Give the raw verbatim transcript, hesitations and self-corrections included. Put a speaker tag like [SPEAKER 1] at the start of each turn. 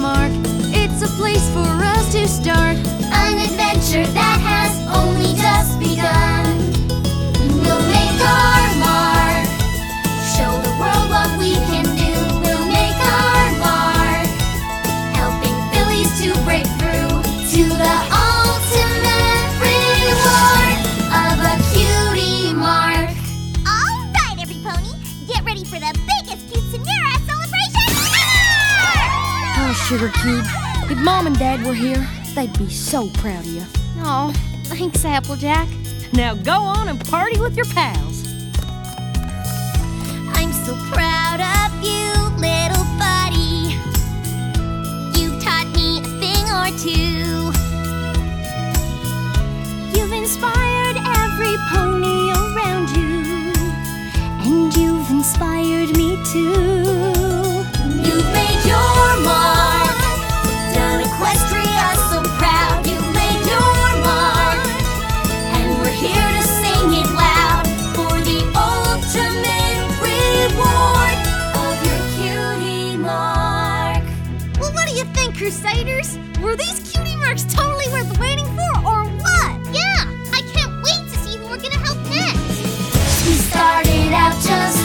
[SPEAKER 1] Mark. It's a place for us to start
[SPEAKER 2] an adventure that has only just begun. We'll make our mark, show the world what we can do. We'll make our mark, helping Phillies to break through to the ultimate reward of a cutie mark.
[SPEAKER 3] All right, every pony, get ready for the biggest Quinceañera celebration ever!
[SPEAKER 1] Oh, Sugar Cube, if Mom and Dad were here, they'd be so proud of you.
[SPEAKER 4] Oh, thanks, Applejack. Now go on and party with your pals.
[SPEAKER 3] I'm so proud of you, little buddy. You've taught me a thing or two. You've inspired every pony around you, and you've inspired me too.
[SPEAKER 2] You've made your mark, done Equestria so proud. You've made your mark, and we're here to sing it loud for the ultimate reward of your cutie mark.
[SPEAKER 3] Well, what do you think, Crusaders? Were these cutie marks totally worth waiting for, or what? Yeah, I can't wait to see who we're gonna help next.
[SPEAKER 2] We started out just